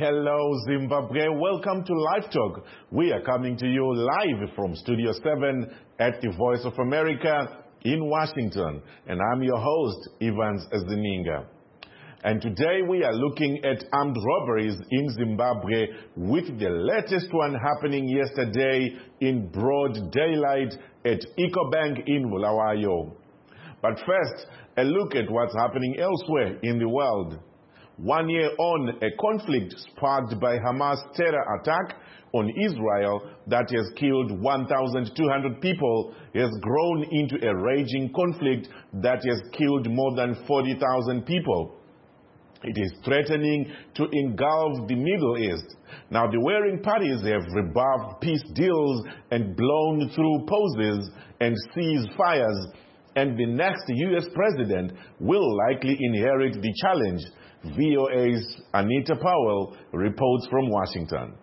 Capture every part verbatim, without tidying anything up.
Hello, Zimbabwe. Welcome to Live Talk. We are coming to you live from Studio seven at the Voice of America in Washington. And I'm your host, Evans Zininga. And today we are looking at armed robberies in Zimbabwe, with the latest one happening yesterday in broad daylight at EcoBank in Bulawayo. But first, a look at what's happening elsewhere in the world. One year on, a conflict sparked by Hamas terror attack on Israel that has killed one thousand two hundred people has grown into a raging conflict that has killed more than forty thousand people. It is threatening to engulf the Middle East. Now, the warring parties have rebuffed peace deals and blown through pauses and ceasefires, and the next U S president will likely inherit the challenge. V O A's Anita Powell reports from Washington.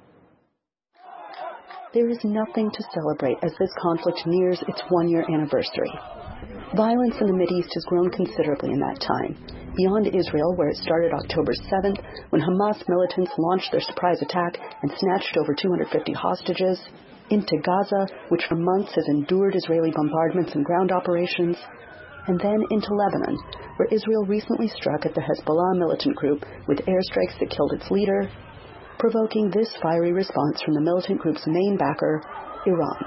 There is nothing to celebrate as this conflict nears its one-year anniversary. Violence in the Mideast has grown considerably in that time, beyond Israel, where it started October seventh, when Hamas militants launched their surprise attack and snatched over two hundred fifty hostages, into Gaza, which for months has endured Israeli bombardments and ground operations, and then into Lebanon, where Israel recently struck at the Hezbollah militant group with airstrikes that killed its leader, provoking this fiery response from the militant group's main backer, Iran.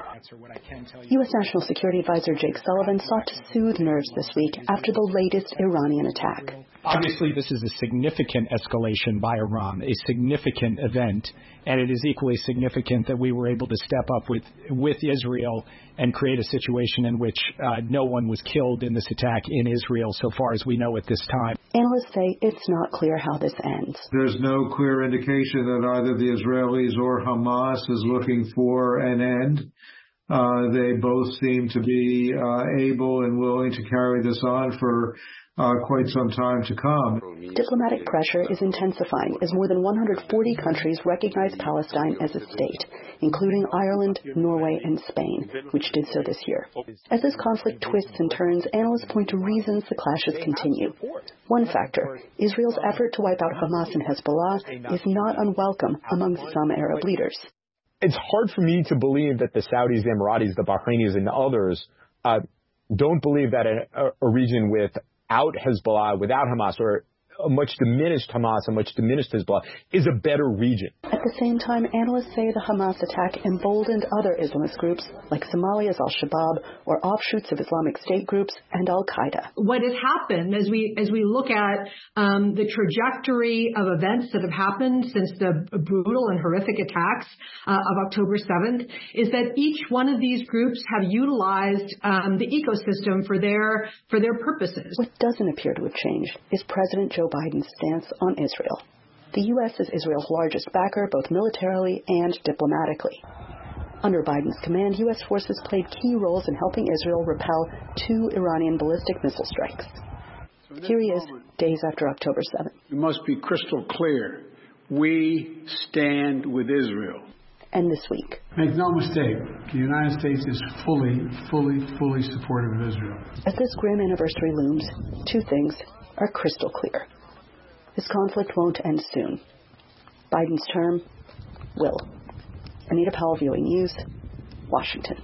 U S National Security Advisor Jake Sullivan sought to soothe nerves this week after the latest Iranian attack. Obviously, this is a significant escalation by Iran, a significant event, and it is equally significant that we were able to step up with, with Israel and create a situation in which uh, no one was killed in this attack in Israel so far as we know at this time. Analysts say it's not clear how this ends. There's no clear indication that either the Israelis or Hamas is looking for an end. Uh, they both seem to be uh, able and willing to carry this on for uh, quite some time to come. Diplomatic pressure is intensifying as more than one hundred forty countries recognize Palestine as a state, including Ireland, Norway, and Spain, which did so this year. As this conflict twists and turns, analysts point to reasons the clashes continue. One factor, Israel's effort to wipe out Hamas and Hezbollah, is not unwelcome among some Arab leaders. It's hard for me to believe that the Saudis, the Emiratis, the Bahrainis, and others uh, don't believe that a, a region without Hezbollah, without Hamas, or a much diminished Hamas, a much diminished Hezbollah, is a better region. At the same time, analysts say the Hamas attack emboldened other Islamist groups like Somalia's Al-Shabaab or offshoots of Islamic State groups and Al-Qaeda. What has happened as we as we look at um, the trajectory of events that have happened since the brutal and horrific attacks uh, of October seventh is that each one of these groups have utilized um, the ecosystem for their for their purposes. What doesn't appear to have changed is President Joe Biden's stance on Israel. The U S is Israel's largest backer, both militarily and diplomatically. Under Biden's command, U S forces played key roles in helping Israel repel two Iranian ballistic missile strikes. Here he is, days after October seventh. We must be crystal clear. We stand with Israel. And this week. Make no mistake, the United States is fully, fully, fully supportive of Israel. As this grim anniversary looms, two things are crystal clear. This conflict won't end soon. Biden's term will. Anita Powell, V O A News, Washington.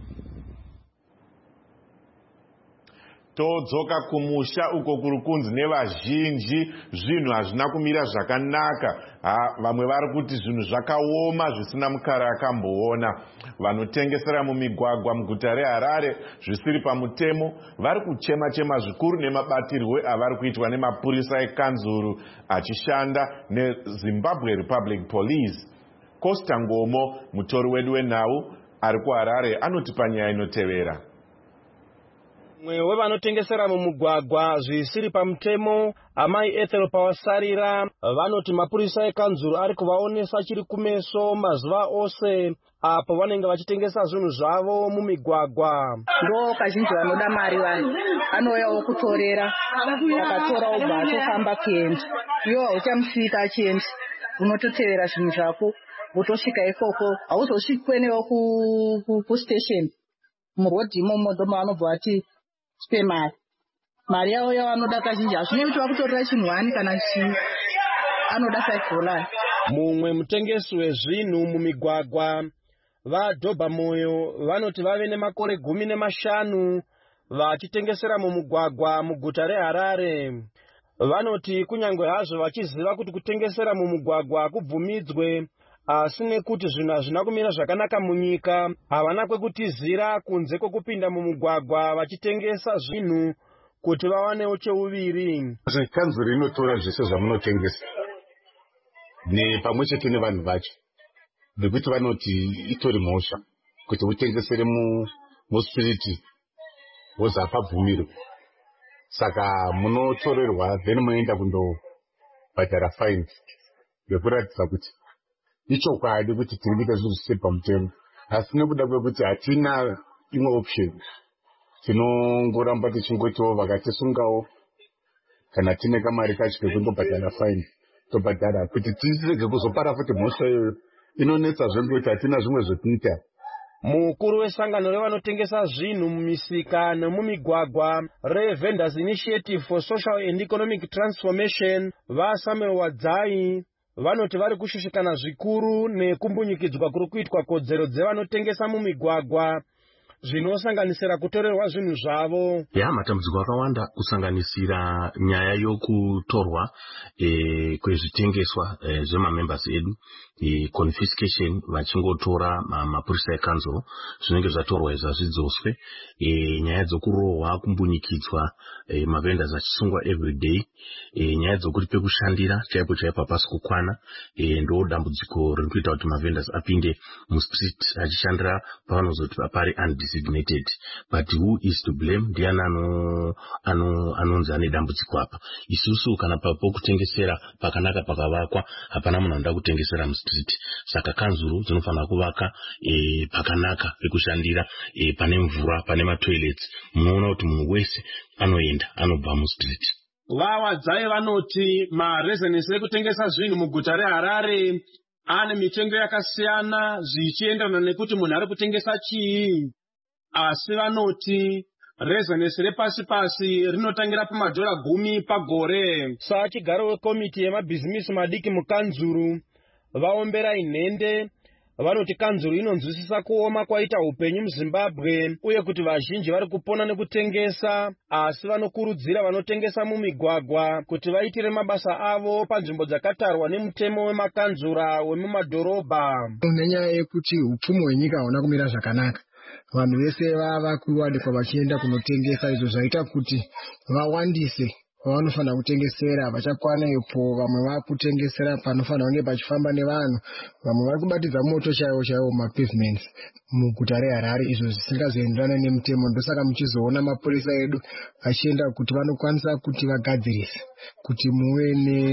Todzoka kumusha uko kurukunzi nevazhinji zvinhu hazvina kumira zvakanaka. Vamwe vari kuti zvinhu zvakaoma zvisina mukara akamboona. Vanotengesera mumigwagwa muguta reHarare zvisiri pamutemo vari kuchema chema zvikuru nemabatirwe avari kuitwa nemapurisa ekanzuru achishanda neZimbabwe Republic Police. Costa Ngomo, mutori wedu wenhau ari kuHarare, anotipa nyaya inotevera. Mwewe vanotengesera mumugwagwa zvisiri pamutemo, amai Ethel pawasarira vanoti mapurisa ekanzuru ari kuvaonesa chiri kumeso mazuva ose apo vanenge vachitengesa zvinhu zvavo mumigwagwa. Ndo kazhinji vanoda mari vanhu anouyawo kutorera akatora obva atofamba kuenda iwo uchamusvika achienda unototevera zvinhu zvako wotosvika ikoko hauzosvikwe newo kustation murodhi imomo ndo mavanobva vati spe mari mari yavo yavanoda kazhinji hazvinei kuti vakutorera chinhu wani kana chii anoda five dollars mumwe mutengesi wezvinhu mumigwagwa vadhobha moyo vanoti vave nemakore gumi nemashanu vachitengesera mumugwagwa muguta reHarare. Vanoti kunyange hazvo vachiziva kuti kutengesera mumugwagwa kubvumidzwe, asi nekuti zvinhu hazvina kumira zvakanaka munyika, havana kwekutizira kunze kwekupinda mumugwagwa vachitengesa zvinhu kuti vawanewo cheuviri. Kanzuro inotora zvese zvamunotengesa nepamwe chete nevanhu vacho, nekuti vanoti itori mhosva kuti utengesere muspiriti wozi hapabvumirwe. Saka munotorerwa then munoenda kundobhadhara fine ndekuratidza kuti ichokwadi kuti tiri kuita zvinhu zvisiri pamutemo, asi nekuda kwekuti hatina imwe option tinongoramba tichingotiwo vakatisungawo kana tine kamari kacho kekundobhadhara fine tobhadhara kuti tisirege kuzopara futi mhosva iyoyo inonetsazve ngekuti hatina zvimwe zvetinoita. Mukuru wesangano revanotengesa zvinhu mumisika nemumigwagwa reVendors Initiative for Social and Economic Transformation vaSamuel Wadzai vanoti vari kushushikana zvikuru nekumbunyikidzwa kuri kuitwa kodzero dzevanotengesa mumigwagwa zvinosanganisira kutorerwa zvinhu zvavo. Ya matambudziko akawanda kusanganisira nyaya yokutorwa e, kwezvitengeswa e, zvemamembers edu e, confiscation vachingotora mapurisa ekanzuro zvinenge zvatorwa izva zvidzoswe, e, nyaya dzokurohwa kumbunyikidzwa e, mavendors achisungwa everyday, e, nyaya dzokuti pekushandira chaipo chaipo hapasi kukwana, e, ndo dambudziko riri kuita kuti mavendors apinde mustreet achishandira pavanozoti papari undesignated. But who is to blame? Ndiani anonzi ane dambudziko apa? Isusu kana pokutengesera pakanaka pakavakwa hapana munhu anoda kutengesera mustreet. Saka kanzuro dzinofanira kuvaka e, pakanaka pekushandira, e, pane mvura, pane matoilets. Munoona kuti munhu wese anoenda anobva mustreet. Vawadzai vanoti marezinesi ekutengesa zvinhu muguta reHarare ane mitengo yakasiyana zvichienderana nekuti munhu ari kutengesa chii. Asi vanoti rezinesi repasi pasi rinotangira pamadhora gumi pagore. Sachigaro wekomiti yemabhizimisi madiki mukanzuru vaombera inhende vanoti kanzuru inonzwisisa kuoma kwaita upenyu muZimbabwe uye kuti vazhinji vari kupona nekutengesa, asi vanokurudzira vanotengesa mumigwagwa kuti vaitire mabasa avo panzvimbo dzakatarwa nemutemo wemakanzura wemumadhorobha. Nenyaya yekuti upfumi hwenyika hauna kumira zvakanaka, vanhu vese vava kuwanikwa vachienda kunotengesa, izvo zvaita kuti vawandise vanofanira kutengesera vachakwana ipo. Vamwe vakutengesera panofanira kunge pachifamba nevanhu, vamwe vari kubatidza moto chaiwo chaiwo mumapavements muguta reHarare, izvo zvisingazoenderana nemutemo. Ndosaka muchizoona mapurisa edu vachienda kuti vanokwanisa kuti vagadzirise kuti muve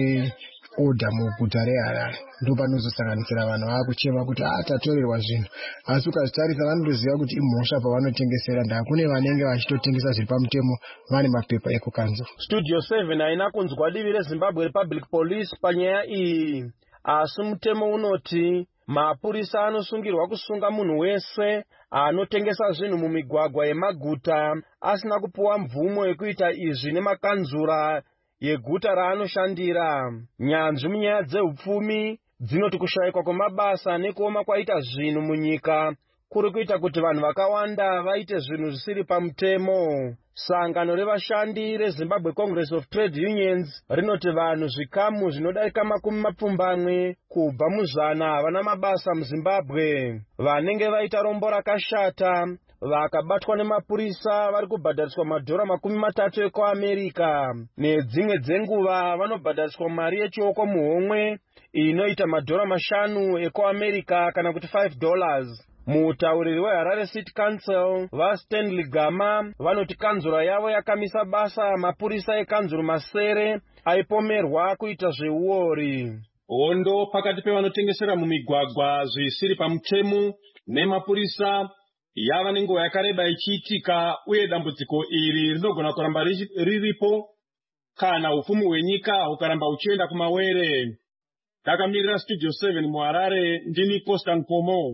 neoda muguta reHarare. Ndo panozosanganisira vanhu vakuchema kuti ah tatorerwa zvinhu, asi ukazvitarisa vanotoziva kuti imhosva pavanotengesera. Ndakune vanenge vachitotengesa zviri pamutemo vane mapepa ekukanzuro. Studio seven haina kunzwa divi reZimbabwe Republic Police panyaya iyi, asi mutemo unoti mapurisa anosungirwa kusunga munhu wese anotengesa zvinhu mumigwagwa yemaguta asina kupuwa mvumo yekuita izvi nemakanzura yeguta raanoshandira. Nyanzvi munyaya dzeupfumi dzinoti kushayikwa kwemabasa nekuoma kwaita zvinhu munyika kuri kuita kuti vanhu vakawanda vaite zvinhu zvisiri pamutemo. Sangano revashandi reZimbabwe Congress of Trade Unions rinoti vanhu zvikamu zvinodarika makumi mapfumbamwe kubva muzana havana mabasa muZimbabwe. Vanenge vaita rombo rakashata vakabatwa nemapurisa vari kubhadhariswa madhora makumi matatu ekuAmerika. Nedzimwe dzenguva vanobhadhariswa mari yechioko muhomwe inoita madhora mashanu ekuAmerika kana kuti five dollars. Mutauriri weHarare City Council vaStanley Gama vanoti kanzura yavo yakamisa basa mapurisa ekanzuru masere aipomerwa kuita zveuori. Hondo pakati pevanotengesera mumigwagwa zvisiri pamutemo nemapurisa yava nenguva yakareba ichiitika, uye dambudziko iri rinogona kuramba riripo kana upfumi hwenyika hukaramba huchienda kumawere. Ndakamirira Studio seven muHarare, ndini Costa Nkomo.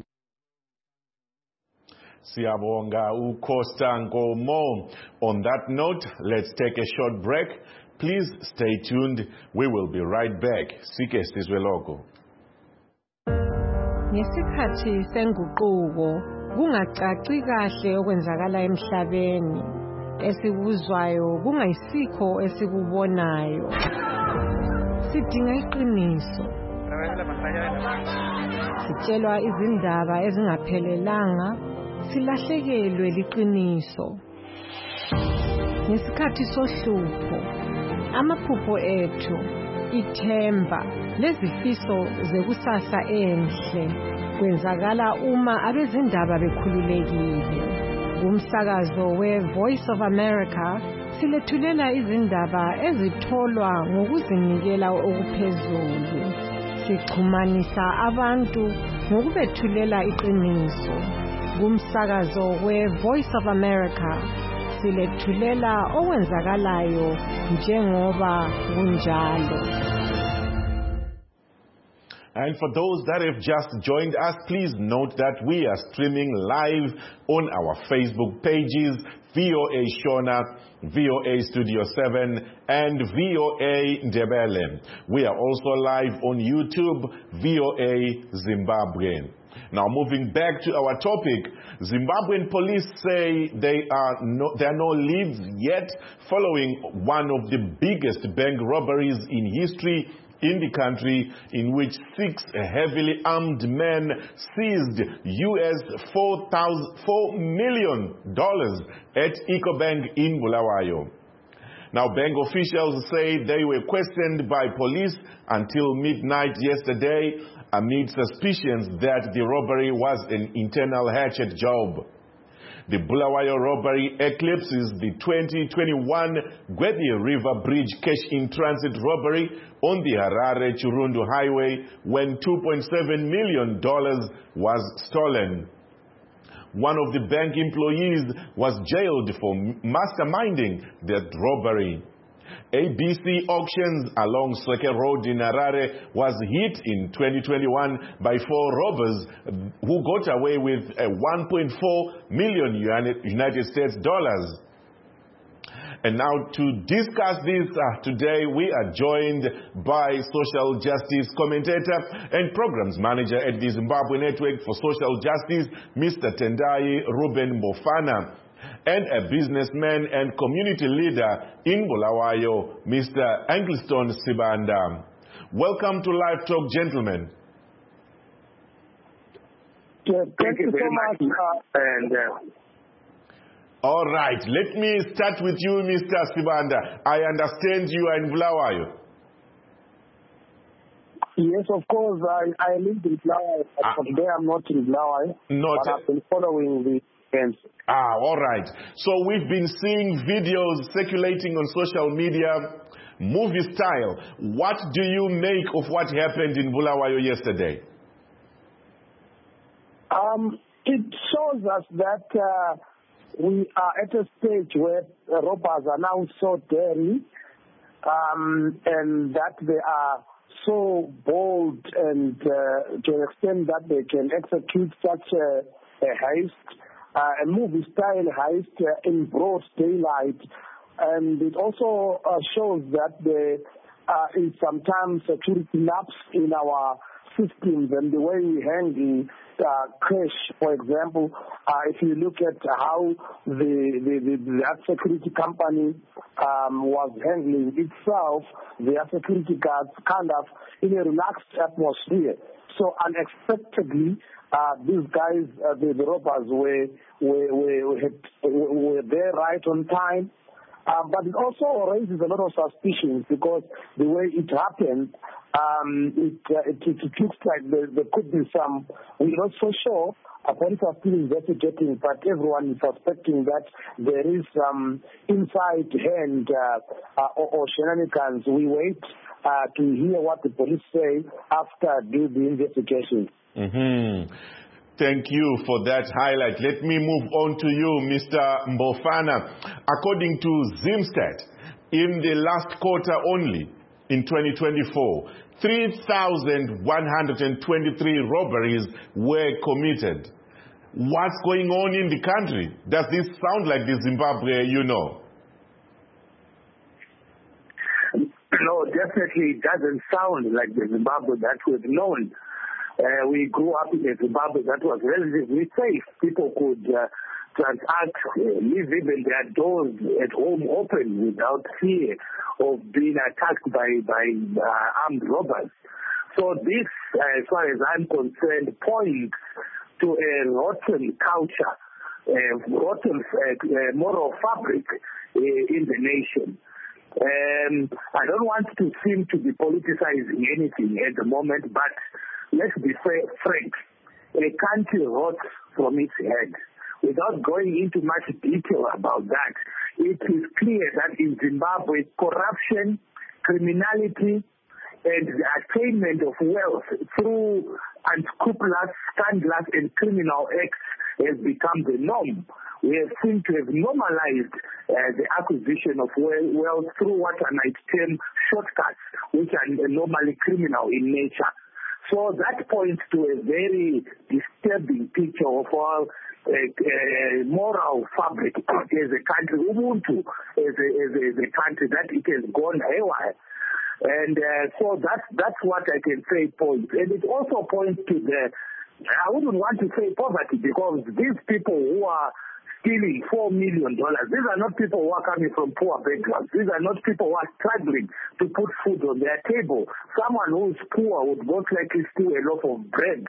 Siyabonga uCosta Nkomo. On that note, let's take a short break. Please stay tuned. We will be right back. Sike Sizwe Logo. Ngesikhathi senguquko kungacaci kahle okwenzakala emhlabeni esikuzwayo kungayisikho esikubonayo sidinga iqiniso sitshelwa izindaba ezingaphelelanga silahlekelwe liqiniso ngesikhathi sohlupho amaphupho ethu ithemba lezifiso zekusasa enhle kwenzakala uma abezindaba bekhululekile kumsakazo we-Voice of America silethulela izindaba ezitholwa ngokuzinikela okuphezulu sixhumanisa abantu ngokubethulela iqiniso kumsakazo we-Voice of America silethulela okwenzakalayo njengoba kunjalo. And for those that have just joined us, please note that we are streaming live on our Facebook pages, V O A Shona, V O A Studio seven, and V O A Ndebele. We are also live on YouTube, V O A Zimbabwe. Now, moving back to our topic, Zimbabwean police say they are no, there are no leads yet following one of the biggest bank robberies in history in the country, in which six heavily armed men seized U S four million dollars at EcoBank in Bulawayo. Now, bank officials say they were questioned by police until midnight yesterday amid suspicions that the robbery was an internal hatchet job. The Bulawayo robbery eclipses the twenty twenty-one Gwedi River Bridge cash-in-transit robbery on the Harare-Chirundu Highway when two point seven million dollars was stolen. One of the bank employees was jailed for masterminding that robbery. A B C Auctions along Sweke Road in Harare was hit in twenty twenty-one by four robbers who got away with a one point four million United States dollars. And now to discuss this uh, today, we are joined by social justice commentator and programs manager at the Zimbabwe Network for Social Justice, Mister Tendai Ruben Mbofana, and a businessman and community leader in Bulawayo, Mister Angleston Sibanda. Welcome to Live Talk, gentlemen. Yeah, thank, thank you very much. much. Uh, and, uh, All right, let me start with you, Mister Sibanda. I understand you are in Bulawayo. Yes, of course. I, I live in Bulawayo, but ah. today I'm not in Bulawayo. Not but I've been following the events. Ah, all right. So we've been seeing videos circulating on social media, movie style. What do you make of what happened in Bulawayo yesterday? Um, it shows us that uh, we are at a stage where uh, robbers are now so daring um, and that they are so bold and uh, to an extent that they can execute such a, a heist, uh, a movie-style heist uh, in broad daylight. And it also uh, shows that there uh, is sometimes security lapse in our systems and the way we handle uh, cash, for example. Uh, if you look at how the, the, the that security company um, was handling itself, their security guards kind of in a relaxed atmosphere. So unexpectedly, uh, these guys, uh, the, the robbers, were were, were, had, were there right on time. Uh, but it also raises a lot of suspicions because the way it happened, um, it, uh, it, it, it looks like there, there could be some, we're not so sure, uh, police are still investigating, but everyone is suspecting that there is some inside hand uh, uh, or, or shenanigans. We wait uh, to hear what the police say after do the investigation. Mm-hmm. Thank you for that highlight. Let me move on to you, Mister Mbofana. According to Zimstat, in the last quarter only, in twenty twenty-four, three thousand one hundred twenty-three robberies were committed. What's going on in the country? Does this sound like the Zimbabwe you know? No, definitely it doesn't sound like the Zimbabwe that we've known. Uh, we grew up in a Zimbabwe that was relatively safe. People could uh, transact, uh, leave even their doors at home open without fear of being attacked by, by uh, armed robbers. So this, uh, as far as I'm concerned, points to a rotten culture, a rotten uh, moral fabric uh, in the nation. Um, I don't want to seem to be politicizing anything at the moment, but let's be frank. A country rots from its head. Without going into much detail about that, it is clear that in Zimbabwe, corruption, criminality, and the attainment of wealth through unscrupulous, scandalous, and criminal acts has become the norm. We have seemed to have normalized uh, the acquisition of wealth through what I might term shortcuts, which are normally criminal in nature. So that points to a very disturbing picture of our uh, uh, moral fabric as a country, Ubuntu as a, as a, as a country, that it has gone haywire. And uh, so that's, that's what I can say points. And it also points to the, I wouldn't want to say poverty, because these people who are stealing four million dollars, these are not people who are coming from poor backgrounds. These are not people who are struggling to put food on their table. Someone who's poor would most likely steal a loaf of bread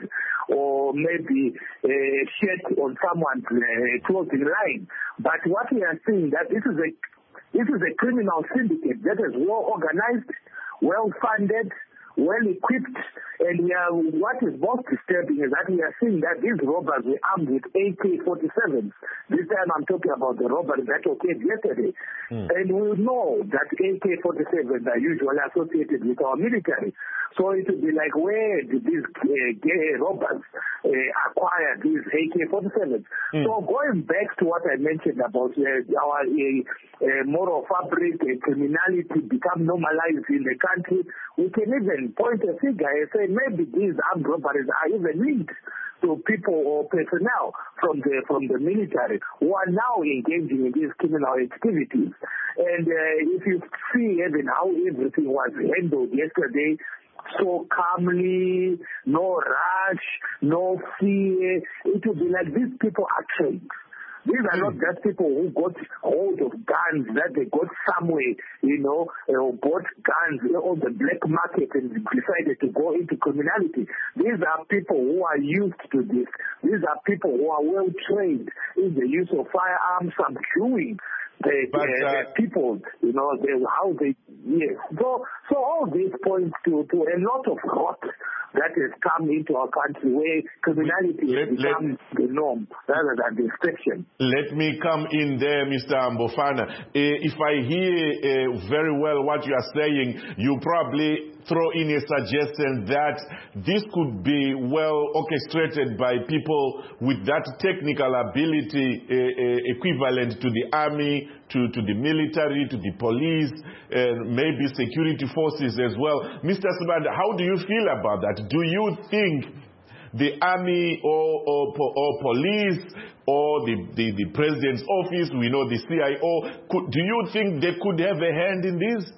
or maybe a shirt on someone's uh, clothing line. But what we are seeing, that this is a this is a criminal syndicate that is well organized, well funded, well equipped, and we are, what is most disturbing is that we are seeing that these robbers were armed with A K forty-sevens. This time I'm talking about the robbery that occurred yesterday. Mm. And we know that A K forty-sevens are usually associated with our military. So it would be like, where did these uh, gay robbers uh, acquire these A K forty-sevens? Mm. So going back to what I mentioned about uh, our uh, uh, moral fabric, uh, criminality become normalized in the country, we can even point a figure and say maybe these armed robberies are even linked to people or personnel from the from the military who are now engaging in these criminal activities. And uh, if you see even how everything was handled yesterday, so calmly, no rush, no fear, it would be like these people are trained. These are not just people who got hold of guns that they got somewhere, you know, or bought guns on the black market and decided to go into criminality. These are people who are used to this. These are people who are well trained in the use of firearms, subduing the, but, uh, the people, you know, they, how they, yes. So, so all these points to, to a lot of rot that has come into our country where criminality let, has become let, the norm rather than the exception. Let me come in there, Mister Mbofana. Uh, if I hear uh, very well what you are saying, you probably throw in a suggestion that this could be well orchestrated by people with that technical ability uh, uh, equivalent to the army, to, to the military, to the police, and maybe security forces as well. Mister Sibanda, how do you feel about that? Do you think the army or, or, or police or the, the, the president's office, we know the C I O, could, do you think they could have a hand in this?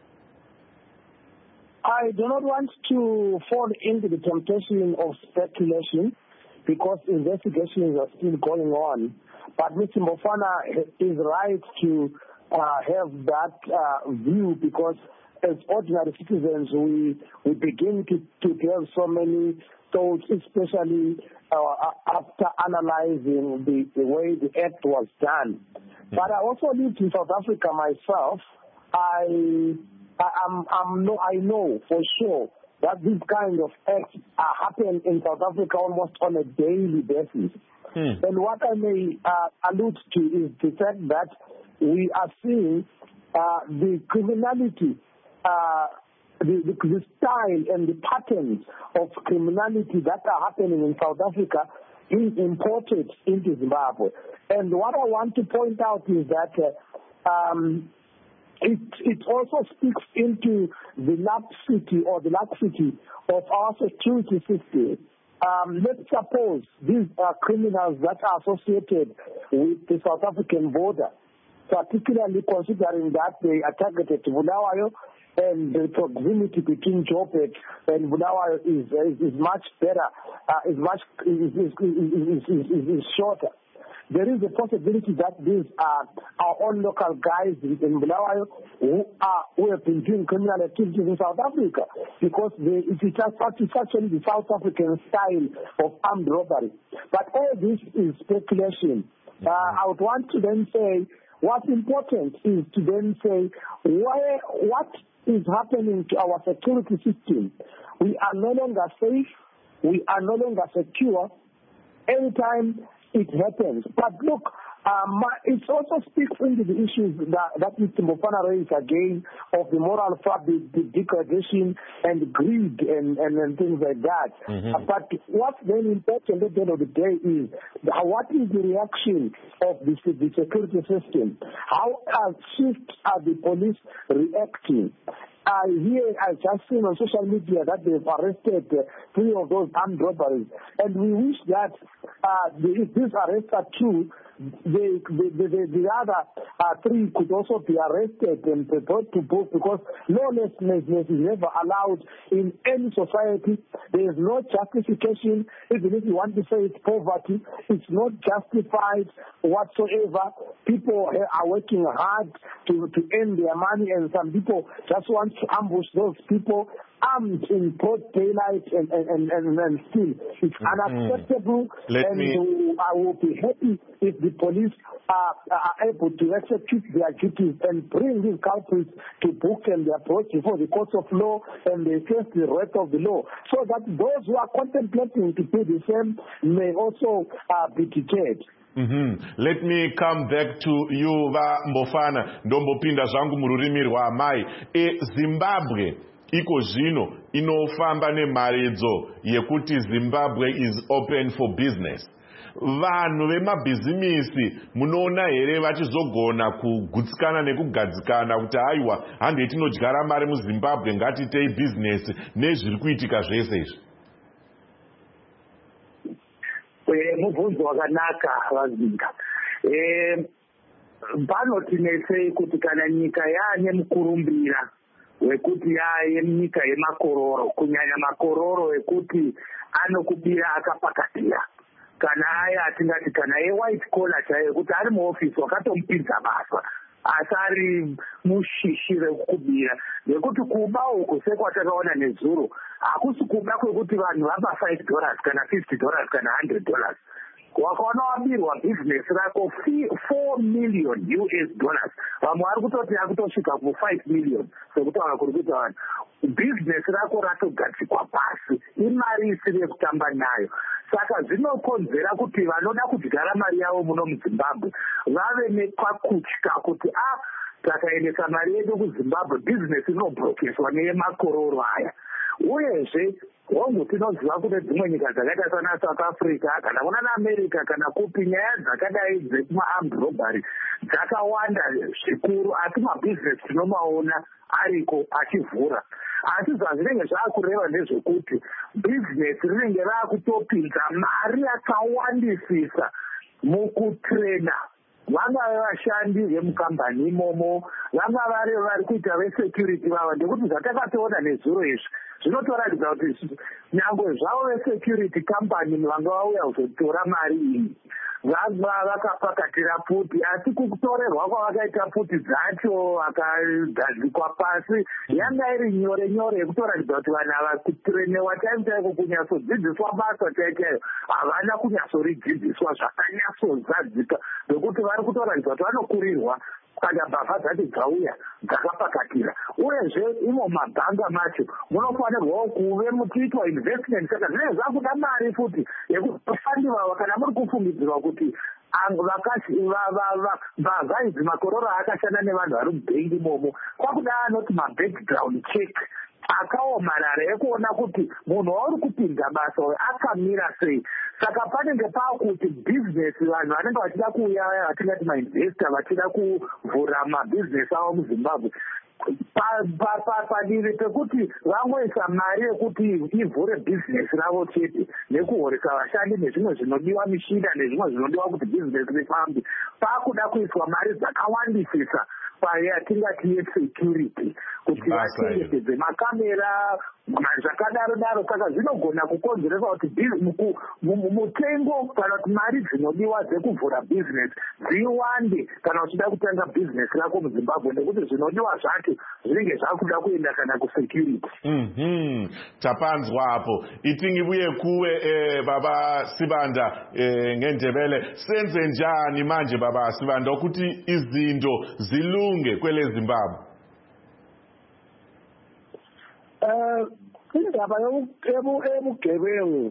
I do not want to fall into the temptation of speculation because investigations are still going on. But Mister Mbofana is right to uh, have that uh, view because as ordinary citizens, we, we begin to, to have so many thoughts, especially uh, after analyzing the, the way the act was done. But I also lived in South Africa myself. I... I, I'm, I'm no, I know for sure that these kind of acts are happening in South Africa almost on a daily basis. Hmm. And what I may uh, allude to is the fact that we are seeing uh, the criminality, uh, the, the, the style and the patterns of criminality that are happening in South Africa being imported into Zimbabwe. And what I want to point out is that uh, um, It, it also speaks into the laxity or the laxity of our security system. Um, let's suppose these are criminals that are associated with the South African border, particularly considering that they are targeted to Bulawayo and the proximity between Joburg and Bulawayo is, is is much better, uh, is much is is, is, is, is, is shorter. There is a possibility that these are our own local guys in Bulawayo who are who have been doing criminal activities in South Africa, because they, it is actually the South African style of armed robbery. But all this is speculation. Uh, I would want to then say what's important is to then say where, what is happening to our security system. We are no longer safe. We are no longer secure. Anytime it happens. But look, um, it also speaks into the issues that, that Mister Mofana raised again of the moral fabric, the degradation and greed and, and, and things like that. Mm-hmm. Uh, but what's very important at the end of the day is uh, what is the reaction of the, the security system? How uh, swift are the police reacting? I hear, I've just seen on social media that they've arrested uh, three of those armed robberies. And we wish that uh, the, if these arrests are true, the, the, the, the other uh, three could also be arrested and brought to book, because lawlessness is never allowed in any society. There is no justification. Even if you want to say it's poverty, it's not justified whatsoever. People are working hard to, to earn their money, and some people just want to ambush those people armed in broad daylight and and, and, and still. It's mm-hmm. unacceptable. Let and me... I will be happy if the police are, are able to execute their duties and bring these culprits to book, and they are brought before the courts of law and they face the wrath of the law, so that those who are contemplating to do the same may also uh, be deterred. Mm-hmm. Let me come back to you, va Mofana. Ndombopinda zvangu mururimi rwaamai. E Zimbabwe iko zvino inofamba nemaridzo yekuti Zimbabwe is open for business. Vanhu vemabhizimisi munoona here vachizogona kugutsikana nekugadzikana kuti haiwa hande tinodyara mari muZimbabwe ngatiitei business nezviri kuitika zvese izvi? Mubvunzo wakanaka vazinga. Panotinetsei kuti kana nyika yaane mukurumbira wekuti yaye nyika yemakororo, kunyanya makororo ekuti anokubira akapakatira, kana aya atingati kana e-white collar chaiyo, kuti ari muofisi wakatomupinza basa asi ari mushishi rekukubira, nekuti kuba uku sekwatakaona nezuro hakusi kuba kwekuti vanhu vapa five dollars kana fifty dollars kana one hundred dollars. Wakaona wabirwa business rako four million U S dollars, vamwe vari kutoti yakutosvika ku five million sekutaura kuri kuti vanhu business rako ratogadzikwa pasi, imari isiri yekutamba nayo. Saka zvinokonzera kuti vanoda kudyara mari yavo muno muZimbabwe vave nekakutya kuti ah, takaendesa mari yedu kuZimbabwe business inobrokeswa neyemakororo aya. Uyezve hongu tinoziva kuti dzimwe nyika dzakaita sana South Africa kana kunana America kana kupi, nyaya dzakadai dzekuma-armed robbery dzakawanda zvikuru, asi mabusiness tinomaona ariko achivhura. Asi zvazvinenge zvaakureva ndezvekuti business rinenge raakutopinza mari yakawandisisa mukutrena vangave vashandi vemukambani imomo, vangave vari kuita vesecurity vava, ndekuti zvatakatoona nezuro izvi zvinotoratidza kuti nyangwe zvavo vesecurity company vanga vauya kuzotora mari iyi vanga vakapakatira puti, asi kutorerwa kwavakaita puti dzacho vakagadzikwa pasi yanga iri nyore nyore yekutoratidza kuti vanhu ava kutrenewa chaimo chaiko kunyatsodzidziswa basa chaichaio havana kunyatsoridzidziswa zvakanyatsozadzika, nekuti vari kutoratidza kuti vanokurirwa kana mbavha dzacho dzauya dzakapakatira. Uyezve imo mabhanga macho munofanirwawo kuve muchiitwa investment, saka zvinenge zvakuda mari futi yekufandiwa kana muri kufungidzirwa kuti mbavha idzi makororo akashanda nevanhu vari mubhengi imomo, kwakuda anoti mabackground check akaomarara ekuona kuti munhu wauri kupinza basa uyu akamira sei. Saka panenge paakuti business vanhu vanenge vachida kuuya vatingati mainvesta vachida kuvhura mabusiness avo muZimbabwe padivi pekuti vangoisa mari yekuti ivhure business ravo chete nekuhoresa vashandi nezvimwe zvinodiwa mishina nezvimwe zvinodiwa kuti business rifambe, paakuda kuiswa mari dzakawandisisa yatingati yesecurity kuti vachengetedze makamera zvakadaro daro. Saka zvinogona kukonzeresa kuti mutengo kana kuti mari dzinodiwa dzekuvhura business dziwande kana uchida kutanga business rako muZimbabwe, nekuti zvinodiwa zvacho zvinenge zvakuda kuenda kana kusecurity. Mhm. Tapanzwa hapo. Itingibuye kuwe eh, baba Sibanda eh, ngendebele senze njani manje baba Sibanda ukuthi izinto zilunge kwele Zimbabwe? Eh indaba yobugebengu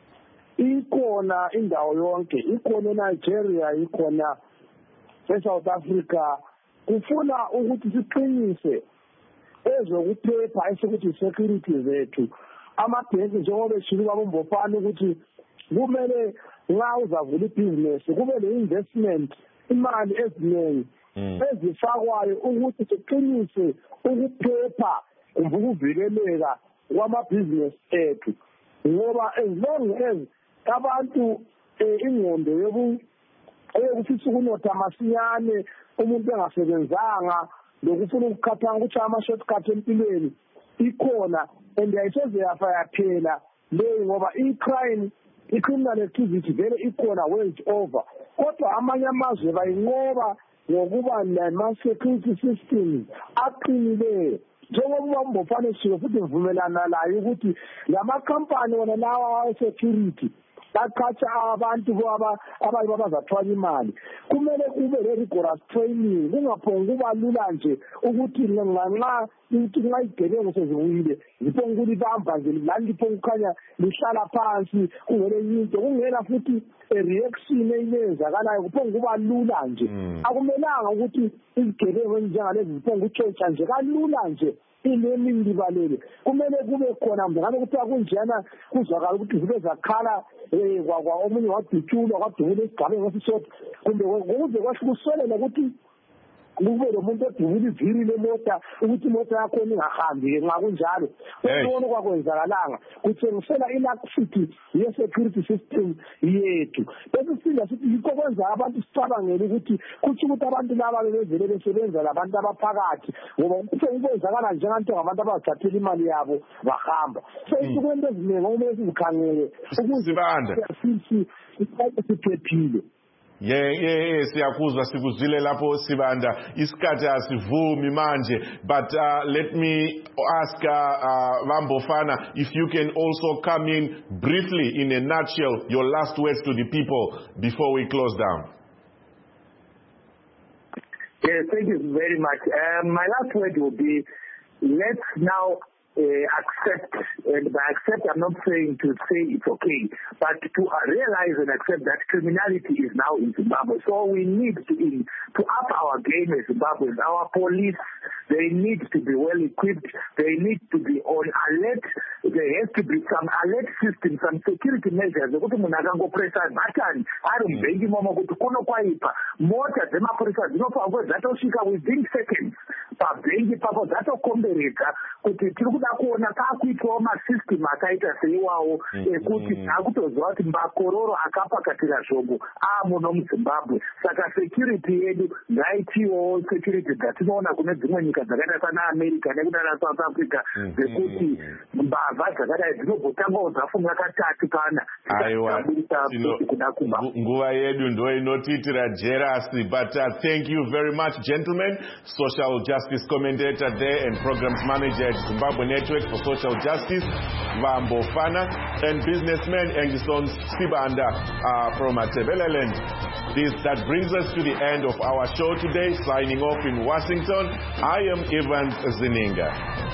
ikhona indawo yonke, ikhona eNigeria, ikhona eSouth Africa. Kufuna ukuthi siqinise ezokuphepha esekuthi security zethu. Amabhenki njengoba eshilo babombofana ukuthi kumele nxa uzavula ibhizinesi kube le-investment, imali eziningi ezifakwayo ukuthi siqinise ukuphepha kumbe ukuvikeleka kwamabhizinesi ethu, ngoba as long as abantu ingqondo yokufisa ukunotha masinyane, umuntu engasebenzanga lokufuna ukukhathanga ukuthi ama-shortcut empilweni ikhona and ayiseze yafa yaphela leyo, ngoba i-crime i-criminal activity vele ikhona world over. Kodwa amanye amazwe bayinqoba ngokuba nama-security systems aqinileyo. Njengoba umbofane siyo futhi ngivumelana layo ukuthi lamakhampani wona lawa awe-security baqhatsha abantu abayibo abazathwala imali, kumele kube le-rigorous training. Kungaphongi kuba lula nje ukuthi nxa nxa igebengu sezibuyile ziphonga ukulibamba nje lani liphonga ukukhanya lihlala phansi kungele into, kungela futhi a-reaction eyenzakalayo, kuphonga kuba lula nje. Akumelanga ukuthi izigebengu ezinjengalezi ziphonga utshotsha nje kalula nje ilemini libalele. Kumele kube khona mngane kuthiwa kunjena kuzwakala ukuthi zibe zakhala kwa omunye wadutshulwa kwadubula isigabeni ngesisodwa, kumbe ukuze kwahlukusolela ukuthi kube lo muntu odubula iviri lemota ukuthi imota yakho ingahambi. Nxa kunjalo ukubona kwakwenzakalanga kutshengisela ilaxity ye-security system yethu. Bese sisinda sithi yikho kwenza abantu sicabangele ukuthi kutsho ukuthi abantu laba bevele besebenza labantu abaphakathi, ngoba kwenzakala njenganto ngabantu abazithathela imali yabo bahamba. So izinto eziningi okumele sizikhangele ukuze siphephile. Ye ye siyakuzwa sikuzwile lapho Sibanda, isikhathi asivumi manje, but uh, let me ask uh, Vambofana if you can also come in briefly in a nutshell your last words to the people before we close down. Yes, thank you very much. Um, my last word will be, let's now Uh, accept, and by accept I'm not saying to say it's okay, but to uh, realize and accept that criminality is now in Zimbabwe. So we need to in, to up our game as Zimbabweans. Our police, they need to be well equipped, they need to be on alert, there has to be some alert system, some security measures. Ukuthi munhu akangopressa button ari mubhengi momo kuti kunokwaipa mota dzemapurisa dzinofamba dzatosvika within seconds pabhengi papo dzatokomberedza kuti tiri kuda kuona paakuitwawo masystem akaita seiwawo ekuti takutoziva kuti makororo akapakatira zvombo amuno muZimbabwe. Saka security yedu ngaitiwowo security dzatinoona kune dzimwe nyika dzakaita sana America nekudana South Africa dzekuti mbavha dzakadai dzinobhotangawo dzafunga katatu kana kuda kuba. Nguva yedu ndo inotiitira jerasi, but uh, thank you very much gentlemen. Social justice commentator there and programs manager at Zimbabwe Network for Social Justice, Vambofana, and businessman Engison Sibanda uh, from Atebeleland. This that brings us to the end of our show today. Signing off in Washington, I am Evans Zininga.